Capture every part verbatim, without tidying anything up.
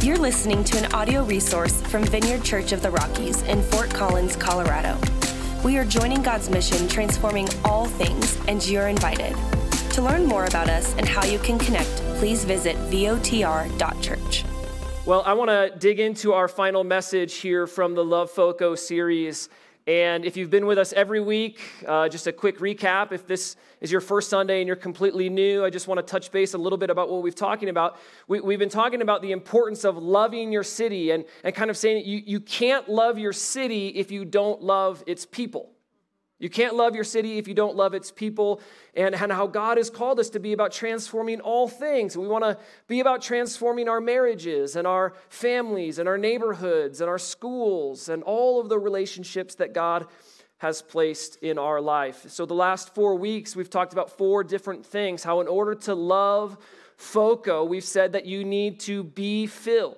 You're listening to an audio resource from Vineyard Church of the Rockies in Fort Collins, Colorado. We are joining God's mission, transforming all things, and you're invited. To learn more about us and how you can connect, please visit V O T R dot church. Well, I want to dig into our final message here from the Love Foco series. And if you've been with us every week, uh, just a quick recap. If this is your first Sunday and you're completely new, I just want to touch base a little bit about what we've talking about. We, we've been talking about the importance of loving your city and, and kind of saying you, you can't love your city if you don't love its people. You can't love your city if you don't love its people, and, and how God has called us to be about transforming all things. We want to be about transforming our marriages and our families and our neighborhoods and our schools and all of the relationships that God has placed in our life. So the last four weeks, we've talked about four different things. How in order to love Foco, we've said that you need to be filled.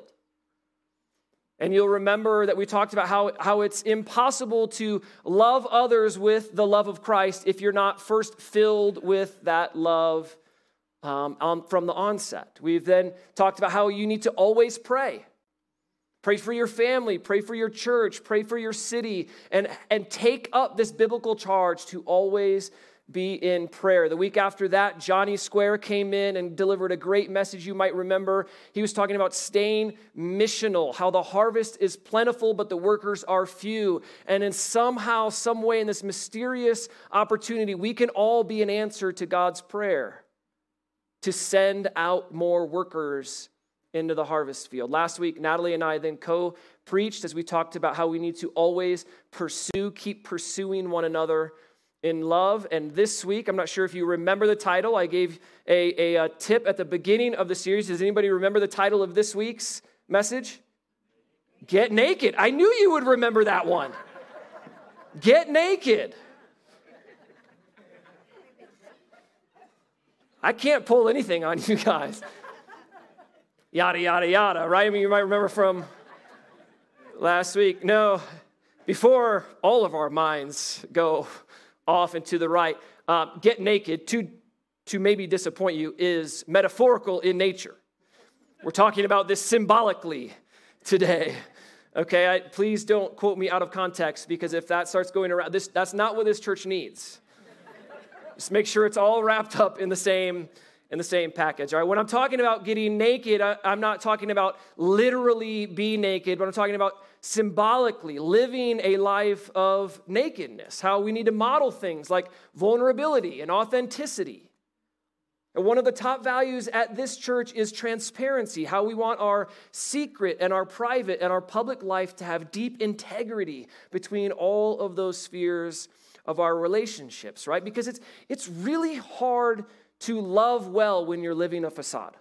And you'll remember that we talked about how, how it's impossible to love others with the love of Christ if you're not first filled with that love um, um, from the onset. We've then talked about how you need to always pray. Pray for your family, pray for your church, pray for your city, and, and take up this biblical charge to always be in prayer. The week after that, Johnny Square came in and delivered a great message you might remember. He was talking about staying missional, how the harvest is plentiful, but the workers are few. And in somehow, some way, in this mysterious opportunity, we can all be an answer to God's prayer to send out more workers into the harvest field. Last week, Natalie and I then co-preached as we talked about how we need to always pursue, keep pursuing one another in love. And this week, I'm not sure if you remember the title. I gave a, a, a tip at the beginning of the series. Does anybody remember the title of this week's message? Get naked. I knew you would remember that one. Get naked. I can't pull anything on you guys. Yada, yada, yada, right? I mean, you might remember from last week. No, before all of our minds go off and to the right, uh, get naked, to, to maybe disappoint you, is metaphorical in nature. We're talking about this symbolically today. Okay, I, please don't quote me out of context, because if that starts going around, this that's not what this church needs. Just make sure it's all wrapped up in the same in the same package. All right, when I'm talking about getting naked, I, I'm not talking about literally be naked, but I'm talking about symbolically living a life of nakedness, how we need to model things like vulnerability and authenticity. And one of the top values at this church is transparency, how we want our secret and our private and our public life to have deep integrity between all of those spheres of our relationships, right? Because it's it's really hard to love well when you're living a facade.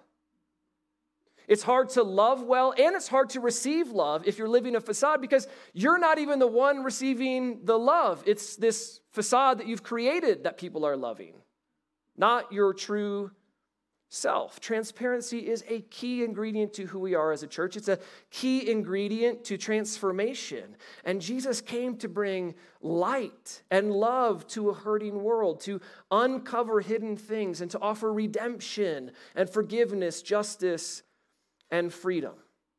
It's hard to love well, and it's hard to receive love if you're living a facade, because you're not even the one receiving the love. It's this facade that you've created that people are loving, not your true self. Transparency is a key ingredient to who we are as a church. It's a key ingredient to transformation. And Jesus came to bring light and love to a hurting world, to uncover hidden things, and to offer redemption and forgiveness, justice, and freedom.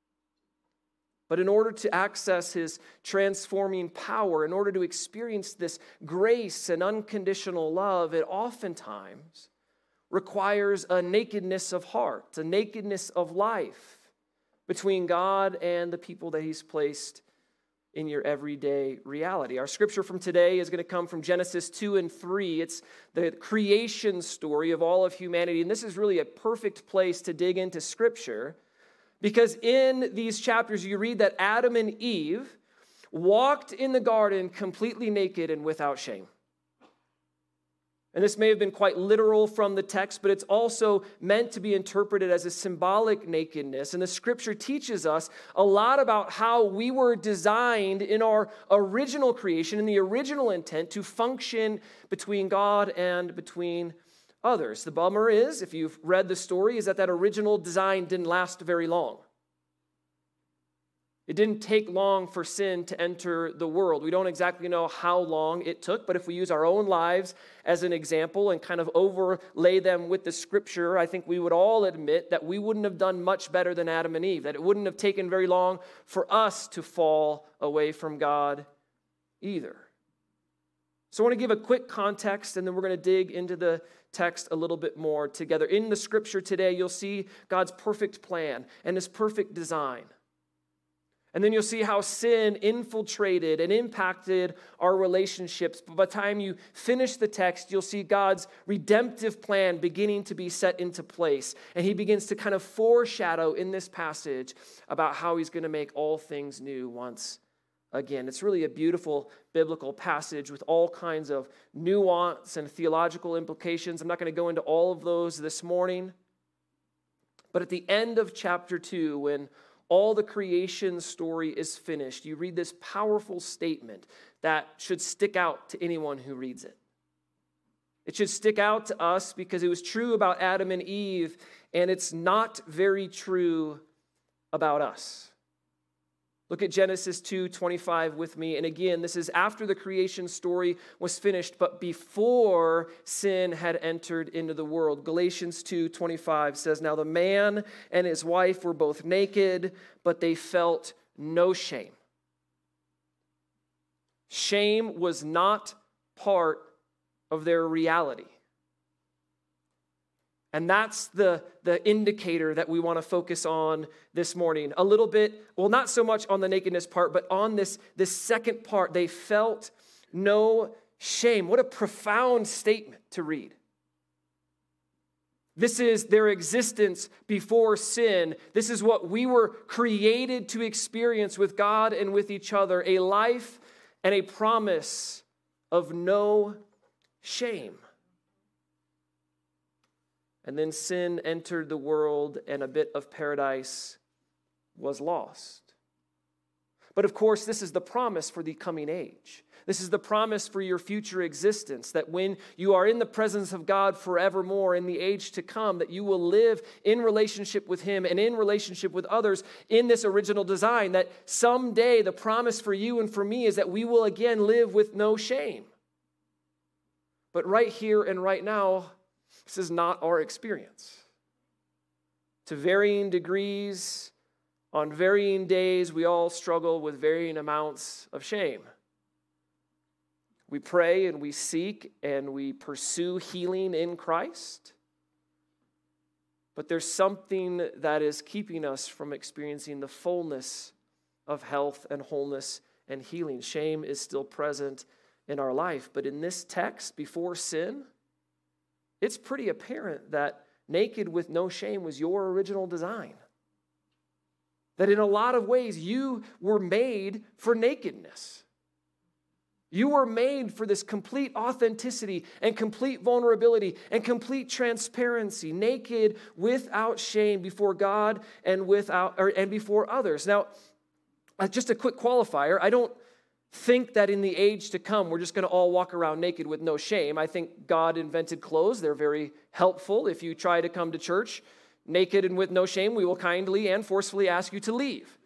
But in order to access his transforming power, in order to experience this grace and unconditional love, it oftentimes requires a nakedness of heart, a nakedness of life between God and the people that he's placed in your everyday reality. Our scripture from today is going to come from Genesis two and three. It's the creation story of all of humanity, and this is really a perfect place to dig into scripture, because in these chapters you read that Adam and Eve walked in the garden completely naked and without shame. And this may have been quite literal from the text, but it's also meant to be interpreted as a symbolic nakedness. And the scripture teaches us a lot about how we were designed in our original creation, in the original intent, to function between God and between others. The bummer is, if you've read the story, is that that original design didn't last very long. It didn't take long for sin to enter the world. We don't exactly know how long it took, but if we use our own lives as an example and kind of overlay them with the scripture, I think we would all admit that we wouldn't have done much better than Adam and Eve, that it wouldn't have taken very long for us to fall away from God either. So I want to give a quick context, and then we're going to dig into the text a little bit more together. In the scripture today, you'll see God's perfect plan and his perfect design. And then you'll see how sin infiltrated and impacted our relationships. But by the time you finish the text, you'll see God's redemptive plan beginning to be set into place. And he begins to kind of foreshadow in this passage about how he's going to make all things new once again. It's really a beautiful biblical passage with all kinds of nuance and theological implications. I'm not going to go into all of those this morning. But at the end of chapter two, when all the creation story is finished, you read this powerful statement that should stick out to anyone who reads it. It should stick out to us because it was true about Adam and Eve, and it's not very true about us. Look at Genesis two twenty-five with me. And again, this is after the creation story was finished, but before sin had entered into the world. Galatians two twenty-five says, "Now the man and his wife were both naked, but they felt no shame." Shame was not part of their reality. And that's the, the indicator that we want to focus on this morning. A little bit, well, not so much on the nakedness part, but on this, this second part. They felt no shame. What a profound statement to read. This is their existence before sin. This is what we were created to experience with God and with each other. A life and a promise of no shame. And then sin entered the world, and a bit of paradise was lost. But of course, this is the promise for the coming age. This is the promise for your future existence, that when you are in the presence of God forevermore in the age to come, that you will live in relationship with him and in relationship with others in this original design, that someday the promise for you and for me is that we will again live with no shame. But right here and right now, this is not our experience. To varying degrees, on varying days, we all struggle with varying amounts of shame. We pray and we seek and we pursue healing in Christ. But there's something that is keeping us from experiencing the fullness of health and wholeness and healing. Shame is still present in our life. But in this text, before sin, it's pretty apparent that naked with no shame was your original design. That in a lot of ways, you were made for nakedness. You were made for this complete authenticity and complete vulnerability and complete transparency, naked without shame before God and without or, and before others. Now, just a quick qualifier, I don't think that in the age to come, we're just going to all walk around naked with no shame. I think God invented clothes. They're very helpful. If you try to come to church naked and with no shame, we will kindly and forcefully ask you to leave.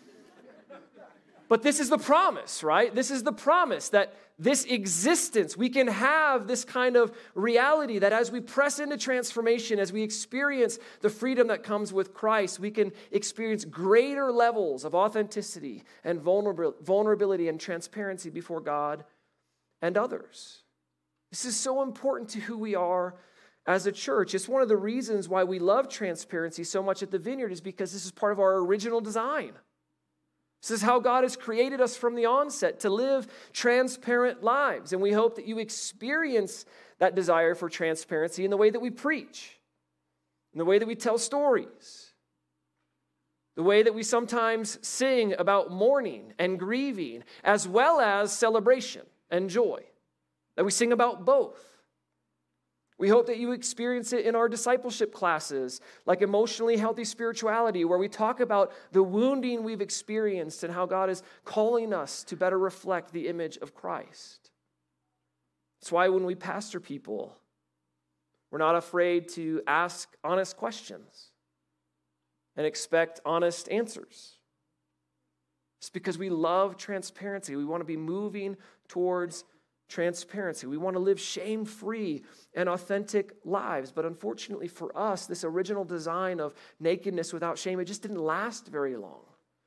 But this is the promise, right? This is the promise that this existence, we can have this kind of reality that as we press into transformation, as we experience the freedom that comes with Christ, we can experience greater levels of authenticity and vulnerability and transparency before God and others. This is so important to who we are as a church. It's one of the reasons why we love transparency so much at the Vineyard, is because this is part of our original design. This is how God has created us from the onset, to live transparent lives. And we hope that you experience that desire for transparency in the way that we preach, in the way that we tell stories, the way that we sometimes sing about mourning and grieving, as well as celebration and joy, that we sing about both. We hope that you experience it in our discipleship classes, like Emotionally Healthy Spirituality, where we talk about the wounding we've experienced and how God is calling us to better reflect the image of Christ. That's why when we pastor people, we're not afraid to ask honest questions and expect honest answers. It's because we love transparency. We want to be moving towards transparency. We want to live shame-free and authentic lives. But unfortunately for us, this original design of nakedness without shame, it just didn't last very long.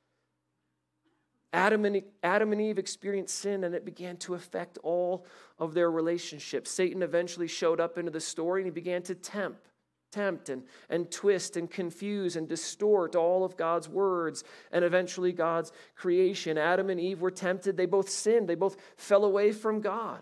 Adam and, Adam and Eve experienced sin, and it began to affect all of their relationships. Satan eventually showed up into the story, and he began to tempt. tempt and, and twist and confuse and distort all of God's words and eventually God's creation. Adam and Eve were tempted. They both sinned. They both fell away from God.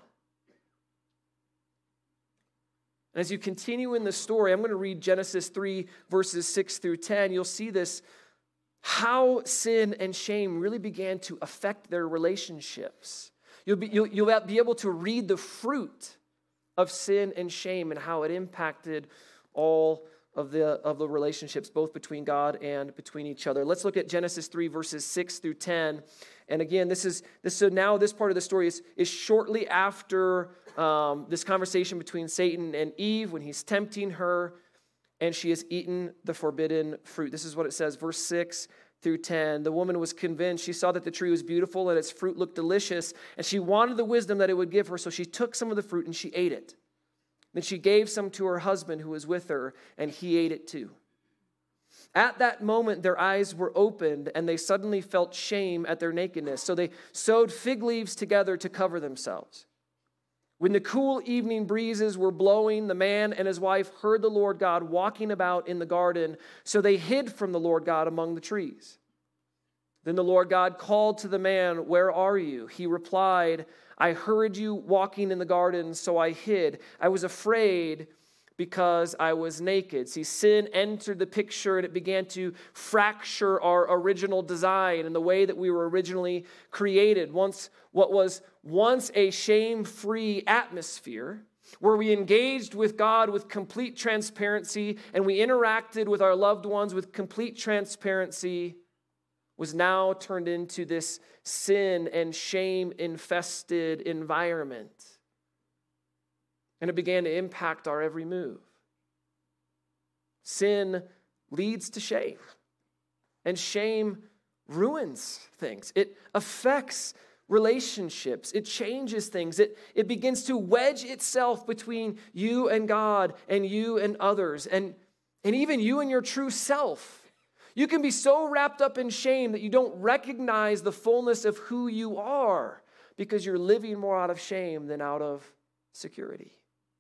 And as you continue in the story, I'm going to read Genesis three, verses six through ten. You'll see this, how sin and shame really began to affect their relationships. You'll be, you'll, you'll be able to read the fruit of sin and shame and how it impacted all of the of the relationships, both between God and between each other. Let's look at Genesis three, verses six through ten. And again, this is this. So now this part of the story is, is shortly after um, this conversation between Satan and Eve, when he's tempting her, and she has eaten the forbidden fruit. This is what it says, verse six through ten. The woman was convinced. She saw that the tree was beautiful and its fruit looked delicious, and she wanted the wisdom that it would give her. So she took some of the fruit and she ate it. Then she gave some to her husband who was with her, and he ate it too. At that moment, their eyes were opened, and they suddenly felt shame at their nakedness. So they sewed fig leaves together to cover themselves. When the cool evening breezes were blowing, the man and his wife heard the Lord God walking about in the garden. So they hid from the Lord God among the trees. Then the Lord God called to the man, "Where are you?" He replied, "I heard you walking in the garden, so I hid. I was afraid because I was naked." See, sin entered the picture, and it began to fracture our original design and the way that we were originally created. Once, what was once a shame-free atmosphere, where we engaged with God with complete transparency and we interacted with our loved ones with complete transparency, was now turned into this sin and shame-infested environment. And it began to impact our every move. Sin leads to shame, and shame ruins things. It affects relationships. It changes things. It, it begins to wedge itself between you and God and you and others, and, and even you and your true self. You can be so wrapped up in shame that you don't recognize the fullness of who you are because you're living more out of shame than out of security.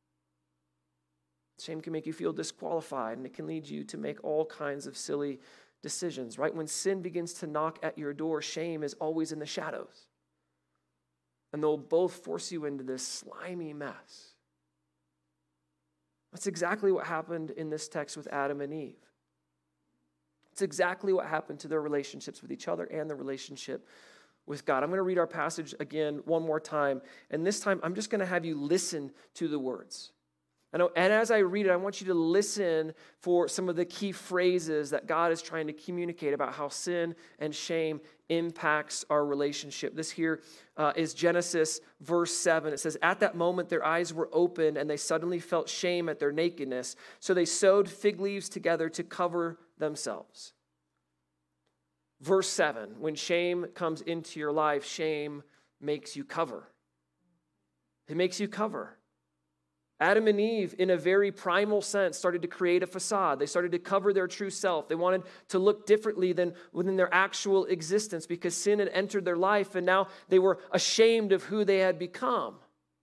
Shame can make you feel disqualified, and it can lead you to make all kinds of silly decisions, right? When sin begins to knock at your door, shame is always in the shadows. And they'll both force you into this slimy mess. That's exactly what happened in this text with Adam and Eve. It's exactly what happened to their relationships with each other and the relationship with God. I'm going to read our passage again one more time. And this time, I'm just going to have you listen to the words. And as I read it, I want you to listen for some of the key phrases that God is trying to communicate about how sin and shame impacts our relationship. This here uh, is Genesis verse seven. It says, "At that moment their eyes were opened, and they suddenly felt shame at their nakedness. So they sewed fig leaves together to cover themselves." Verse seven, when shame comes into your life, shame makes you cover. It makes you cover. Adam and Eve, in a very primal sense, started to create a facade. They started to cover their true self. They wanted to look differently than within their actual existence because sin had entered their life, and now they were ashamed of who they had become.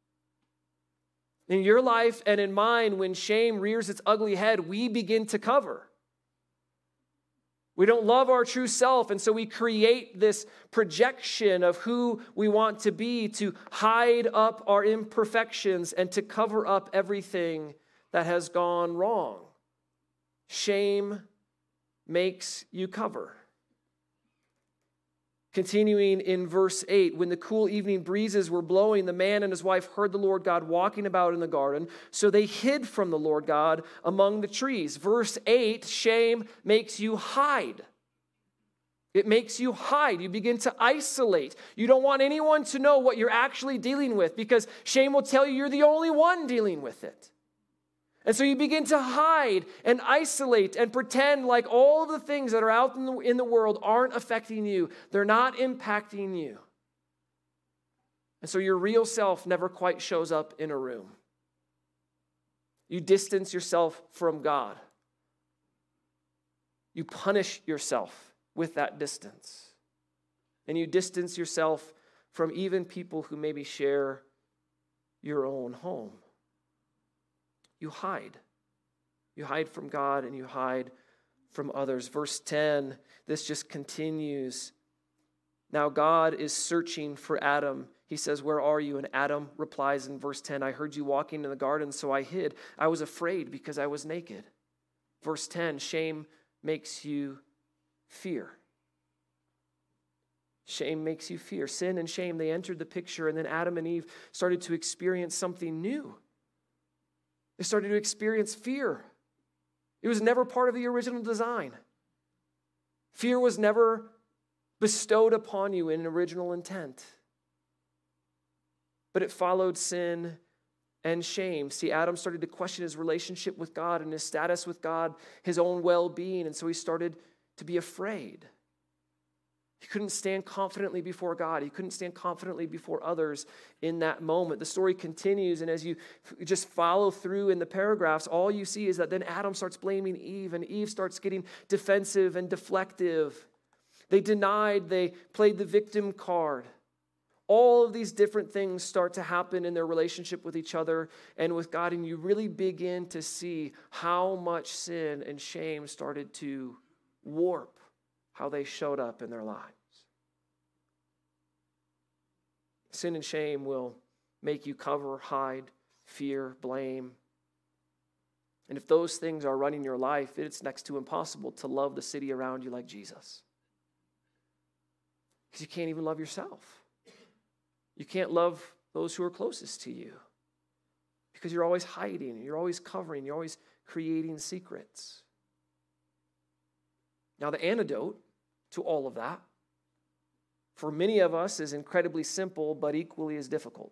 In your life and in mine, when shame rears its ugly head, we begin to cover. We don't love our true self, and so we create this projection of who we want to be to hide up our imperfections and to cover up everything that has gone wrong. Shame makes you cover. Continuing in verse eight, when the cool evening breezes were blowing, the man and his wife heard the Lord God walking about in the garden, so they hid from the Lord God among the trees. Verse eight, shame makes you hide. It makes you hide. You begin to isolate. You don't want anyone to know what you're actually dealing with because shame will tell you you're the only one dealing with it. And so you begin to hide and isolate and pretend like all of the things that are out in the, in the world aren't affecting you. They're not impacting you. And so your real self never quite shows up in a room. You distance yourself from God. You punish yourself with that distance. And you distance yourself from even people who maybe share your own home. You hide. You hide from God and you hide from others. Verse ten, this just continues. Now God is searching for Adam. He says, where are you? And Adam replies in verse ten, I heard you walking in the garden, so I hid. I was afraid because I was naked. Verse ten, shame makes you fear. Shame makes you fear. Sin and shame, they entered the picture, and then Adam and Eve started to experience something new. They started to experience fear. It was never part of the original design. Fear was never bestowed upon you in original intent. But it followed sin and shame. See, Adam started to question his relationship with God and his status with God, his own well-being, and so he started to be afraid. He couldn't stand confidently before God. He couldn't stand confidently before others in that moment. The story continues, and as you just follow through in the paragraphs, all you see is that then Adam starts blaming Eve, and Eve starts getting defensive and deflective. They denied, they played the victim card. All of these different things start to happen in their relationship with each other and with God, and you really begin to see how much sin and shame started to warp how they showed up in their lives. Sin and shame will make you cover, hide, fear, blame. And if those things are running your life, it's next to impossible to love the city around you like Jesus. Because you can't even love yourself. You can't love those who are closest to you. Because you're always hiding, you're always covering, you're always creating secrets. Now the antidote to all of that, for many of us, is incredibly simple, but equally as difficult.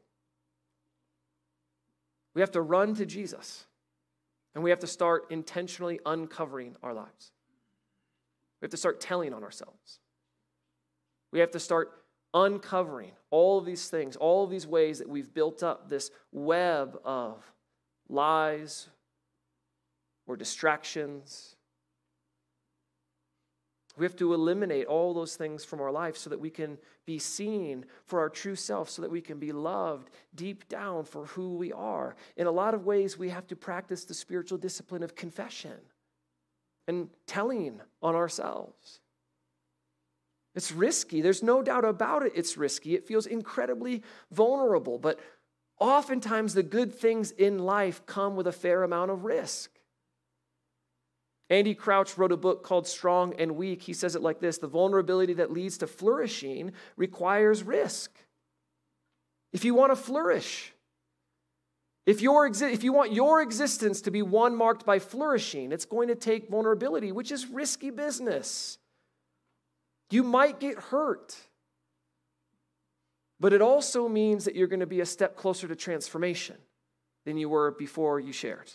We have to run to Jesus, and we have to start intentionally uncovering our lives. We have to start telling on ourselves. We have to start uncovering all of these things, all of these ways that we've built up this web of lies or distractions. We have to eliminate all those things from our life so that we can be seen for our true self, so that we can be loved deep down for who we are. In a lot of ways, we have to practice the spiritual discipline of confession and telling on ourselves. It's risky. There's no doubt about it. It's risky. It feels incredibly vulnerable, but oftentimes the good things in life come with a fair amount of risk. Andy Crouch wrote a book called Strong and Weak. He says it like this: the vulnerability that leads to flourishing requires risk. If you want to flourish, if, your exi- if you want your existence to be one marked by flourishing, it's going to take vulnerability, which is risky business. You might get hurt, but it also means that you're going to be a step closer to transformation than you were before you shared.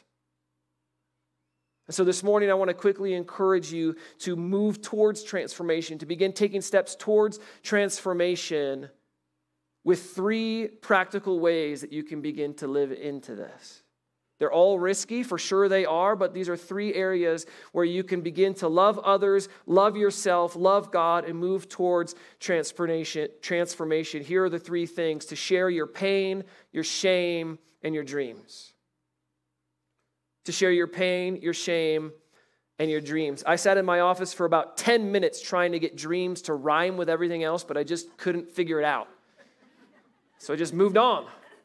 And so this morning, I want to quickly encourage you to move towards transformation, to begin taking steps towards transformation with three practical ways that you can begin to live into this. They're all risky, for sure they are, but these are three areas where you can begin to love others, love yourself, love God, and move towards transformation. Transformation. Here are the three things: to share your pain, your shame, and your dreams. To share your pain, your shame, and your dreams. I sat in my office for about ten minutes trying to get dreams to rhyme with everything else, but I just couldn't figure it out. So I just moved on.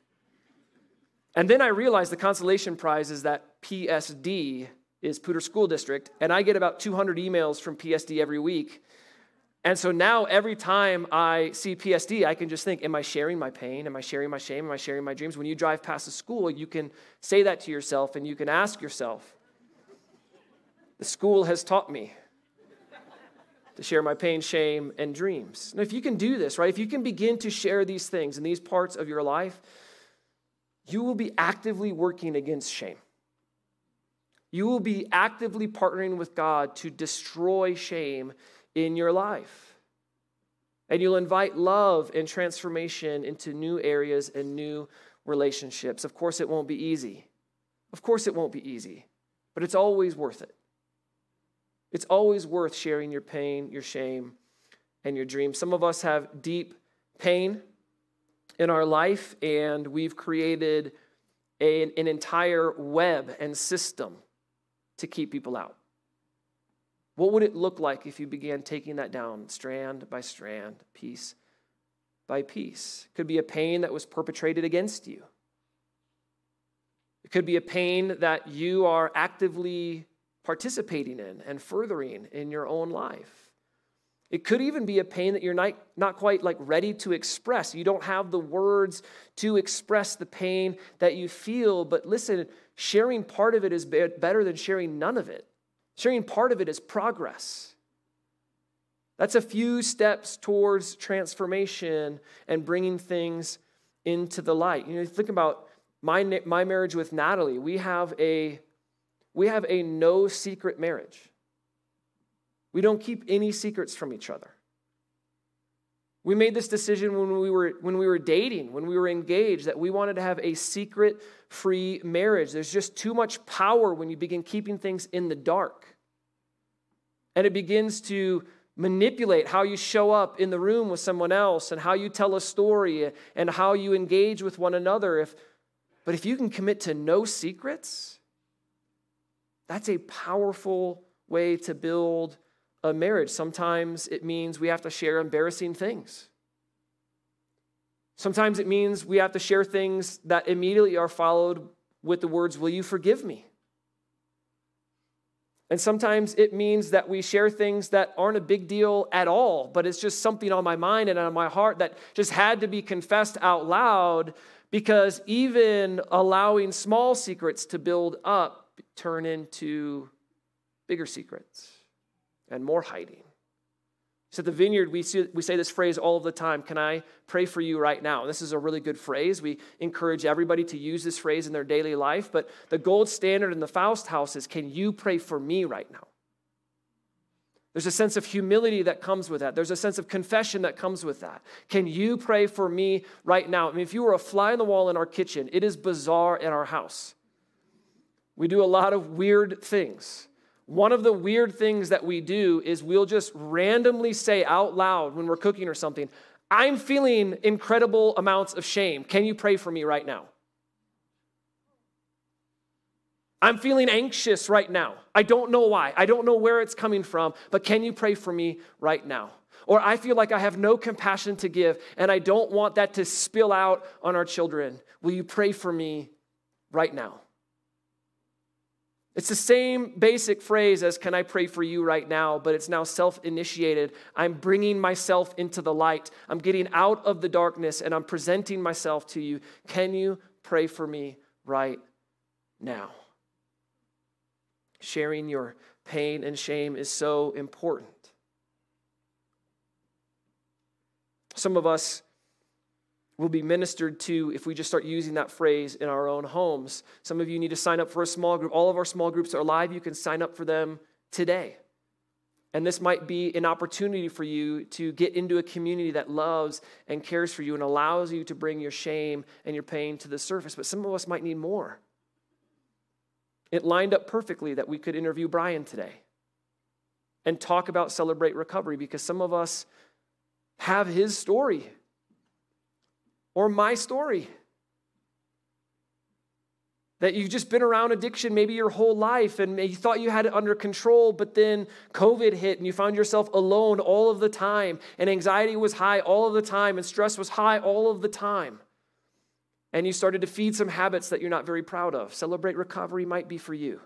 And then I realized the consolation prize is that P S D is Poudre School District, and I get about two hundred emails from P S D every week. And so now every time I see P S D, I can just think, am I sharing my pain? Am I sharing my shame? Am I sharing my dreams? When you drive past a school, you can say that to yourself, and you can ask yourself, the school has taught me to share my pain, shame, and dreams. And if you can do this, right, if you can begin to share these things in these parts of your life, you will be actively working against shame. You will be actively partnering with God to destroy shame in your life. And you'll invite love and transformation into new areas and new relationships. Of course, it won't be easy. Of course, it won't be easy, but it's always worth it. It's always worth sharing your pain, your shame, and your dreams. Some of us have deep pain in our life, and we've created a, an entire web and system to keep people out. What would it look like if you began taking that down strand by strand, piece by piece? It could be a pain that was perpetrated against you. It could be a pain that you are actively participating in and furthering in your own life. It could even be a pain that you're not, not quite like ready to express. You don't have the words to express the pain that you feel. But listen, sharing part of it is better than sharing none of it. Sharing part of it is progress. That's a few steps towards transformation and bringing things into the light. You know, think about my, my marriage with Natalie. We have a We have a no secret marriage. We don't keep any secrets from each other. We made this decision when we were when we were dating, when we were engaged, that we wanted to have a secret-free marriage. There's just too much power when you begin keeping things in the dark. And it begins to manipulate how you show up in the room with someone else and how you tell a story and how you engage with one another. If, but if you can commit to no secrets, that's a powerful way to build a marriage. Sometimes it means we have to share embarrassing things. Sometimes it means we have to share things that immediately are followed with the words, "Will you forgive me?" And sometimes it means that we share things that aren't a big deal at all, but it's just something on my mind and on my heart that just had to be confessed out loud, because even allowing small secrets to build up turn into bigger secrets and more hiding. So at the Vineyard, we, see, we say this phrase all of the time: "Can I pray for you right now?" This is a really good phrase. We encourage everybody to use this phrase in their daily life, but the gold standard in the Faust house is, "Can you pray for me right now?" There's a sense of humility that comes with that. There's a sense of confession that comes with that. Can you pray for me right now? I mean, if you were a fly on the wall in our kitchen, it is bizarre in our house. We do a lot of weird things. One of the weird things that we do is we'll just randomly say out loud when we're cooking or something, "I'm feeling incredible amounts of shame. Can you pray for me right now?" "I'm feeling anxious right now. I don't know why. I don't know where it's coming from, but can you pray for me right now?" Or, "I feel like I have no compassion to give, and I don't want that to spill out on our children. Will you pray for me right now?" It's the same basic phrase as "Can I pray for you right now?" but it's now self-initiated. I'm bringing myself into the light. I'm getting out of the darkness and I'm presenting myself to you. Can you pray for me right now? Sharing your pain and shame is so important. Some of us will be ministered to if we just start using that phrase in our own homes. Some of you need to sign up for a small group. All of our small groups are live. You can sign up for them today. And this might be an opportunity for you to get into a community that loves and cares for you and allows you to bring your shame and your pain to the surface. But some of us might need more. It lined up perfectly that we could interview Brian today and talk about Celebrate Recovery, because some of us have his story. Or my story. That you've just been around addiction maybe your whole life and you thought you had it under control, but then COVID hit and you found yourself alone all of the time, and anxiety was high all of the time and stress was high all of the time. And you started to feed some habits that you're not very proud of. Celebrate Recovery might be for you.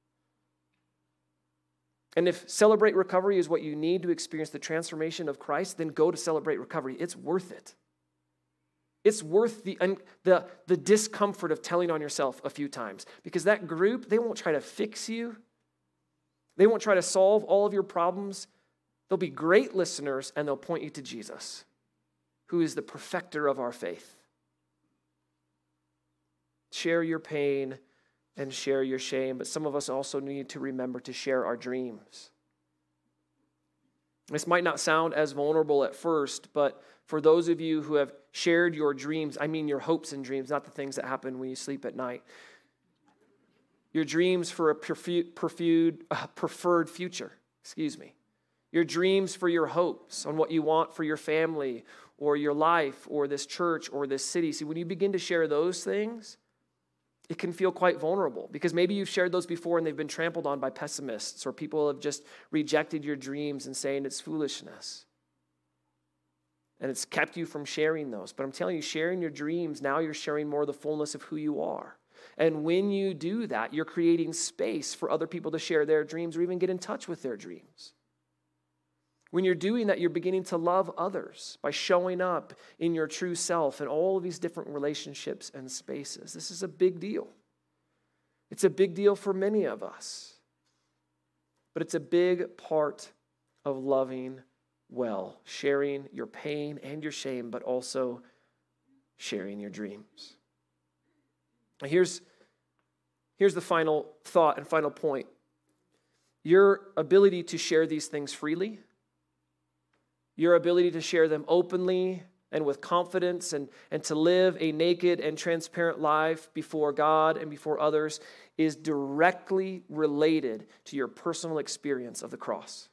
And if Celebrate Recovery is what you need to experience the transformation of Christ, then go to Celebrate Recovery. It's worth it. It's worth the, the, the discomfort of telling on yourself a few times, because that group, they won't try to fix you. They won't try to solve all of your problems. They'll be great listeners, and they'll point you to Jesus, who is the perfecter of our faith. Share your pain and share your shame, but some of us also need to remember to share our dreams. This might not sound as vulnerable at first, but for those of you who have shared your dreams, I mean your hopes and dreams, not the things that happen when you sleep at night, your dreams for a preferred, uh, preferred future, excuse me, your dreams for your hopes on what you want for your family or your life or this church or this city. See, when you begin to share those things, it can feel quite vulnerable because maybe you've shared those before and they've been trampled on by pessimists, or people have just rejected your dreams and saying it's foolishness. And it's kept you from sharing those. But I'm telling you, sharing your dreams, now you're sharing more of the fullness of who you are. And when you do that, you're creating space for other people to share their dreams or even get in touch with their dreams. When you're doing that, you're beginning to love others by showing up in your true self in all of these different relationships and spaces. This is a big deal. It's a big deal for many of us. But it's a big part of loving well, sharing your pain and your shame, but also sharing your dreams. Now here's, here's the final thought and final point. Your ability to share these things freely, your ability to share them openly and with confidence, and, and to live a naked and transparent life before God and before others is directly related to your personal experience of the cross.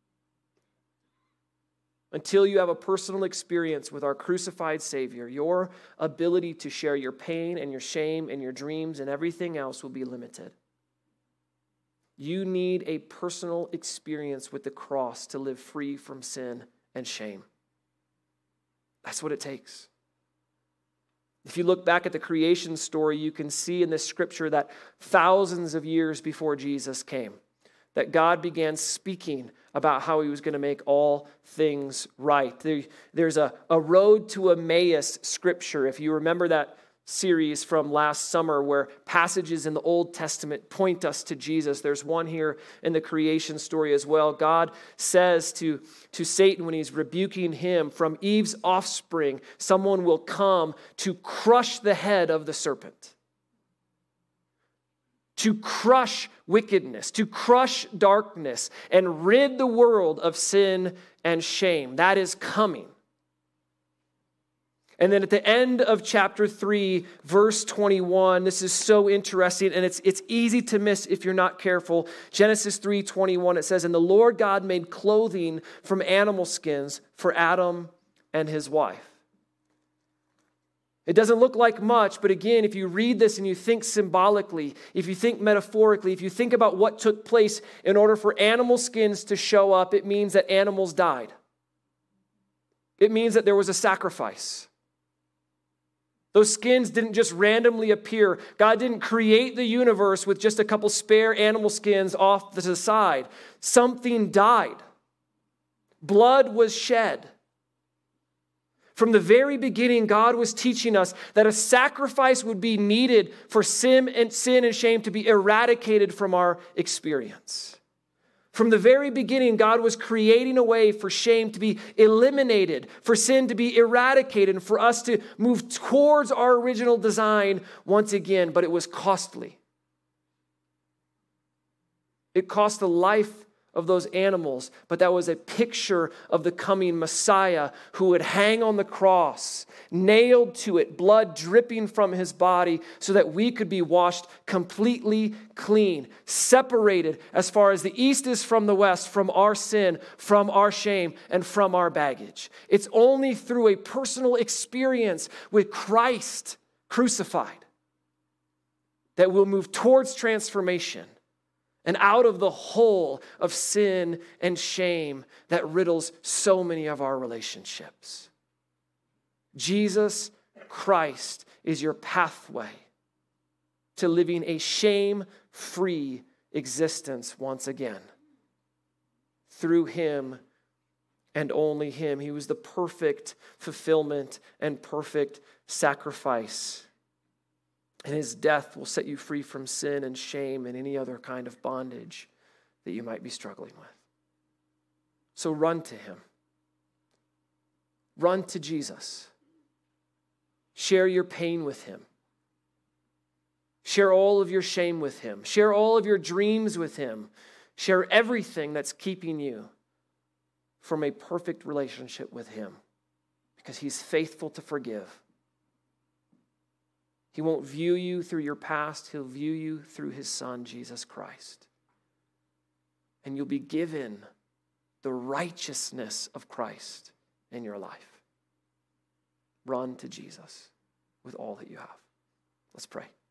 Until you have a personal experience with our crucified Savior, your ability to share your pain and your shame and your dreams and everything else will be limited. You need a personal experience with the cross to live free from sin and shame. That's what it takes. If you look back at the creation story, you can see in this scripture that thousands of years before Jesus came, that God began speaking about how he was going to make all things right. There, there's a, a road to Emmaus scripture, if you remember that series from last summer where passages in the Old Testament point us to Jesus. There's one here in the creation story as well. God says to, to Satan when he's rebuking him, from Eve's offspring, someone will come to crush the head of the serpent. To crush wickedness, to crush darkness, and rid the world of sin and shame. That is coming. And then at the end of chapter three, verse twenty-one, this is so interesting, and it's, it's easy to miss if you're not careful. Genesis three twenty-one, it says, "And the Lord God made clothing from animal skins for Adam and his wife." It doesn't look like much, but again, if you read this and you think symbolically, if you think metaphorically, if you think about what took place in order for animal skins to show up, it means that animals died. It means that there was a sacrifice. Those skins didn't just randomly appear. God didn't create the universe with just a couple spare animal skins off to the side. Something died. Blood was shed. From the very beginning, God was teaching us that a sacrifice would be needed for sin and sin and shame to be eradicated from our experience. From the very beginning, God was creating a way for shame to be eliminated, for sin to be eradicated, and for us to move towards our original design once again, but it was costly. It cost the life of those animals, but that was a picture of the coming Messiah who would hang on the cross, nailed to it, blood dripping from his body so that we could be washed completely clean, separated as far as the east is from the west, from our sin, from our shame, and from our baggage. It's only through a personal experience with Christ crucified that we'll move towards transformation and out of the hole of sin and shame that riddles so many of our relationships. Jesus Christ is your pathway to living a shame-free existence once again. Through him and only him. He was the perfect fulfillment and perfect sacrifice. And his death will set you free from sin and shame and any other kind of bondage that you might be struggling with. So run to him. Run to Jesus. Share your pain with him. Share all of your shame with him. Share all of your dreams with him. Share everything that's keeping you from a perfect relationship with him, because he's faithful to forgive. He won't view you through your past. He'll view you through his Son, Jesus Christ. And you'll be given the righteousness of Christ in your life. Run to Jesus with all that you have. Let's pray.